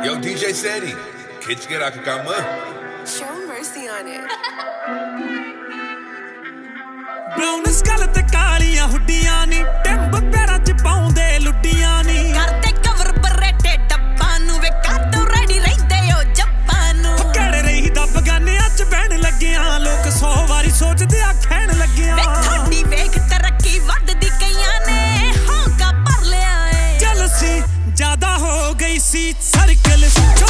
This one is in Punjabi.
Yo, DJ Sandy, खिंच के रख काम. Show mercy on it. Brown skull ਤੇ ਕਾਲੀਆਂ ਹੁੱਡੀਆਂ ਨੀ ਟਿੰਬ ਪੈਰਾਂ 'ਚ ਪਾਉਂਦੇ ਲੁੱਡੀਆਂ ਨੀ ਕਰਦੇ ਕਵਰ ਬਰੇਟੇ ਡੱਬਾਂ ਨੂੰ ਵੇ ਕਾਟੋ ਰੈਡੀ ਰਹਿੰਦੇ ਓ ਜੱਬਾਂ ਨੂੰ ਕਿਹੜੇ ਰਹੀ ਦਾ ਬਗਾਨਿਆਂ 'ਚ ਬਹਿਣ ਲੱਗਿਆਂ ਲੋਕ 100 ਵਾਰੀ ਸੋਚਦੇ ਆ ਖੈਣ ਲੱਗਿਆਂ ਵੇ ਥੋੜੀ ਵੇਖ ਤਰੱਕੀ ਵੱਧਦੀ ਕਈਆਂ ਨੇ ਹੋਂਕਾ ਭਰ ਲਿਆ ਏ ਜਲਸੀ ਜ਼ਿਆਦਾ ਹੋ ਗਈ ਸੀ ਸਰਕਲ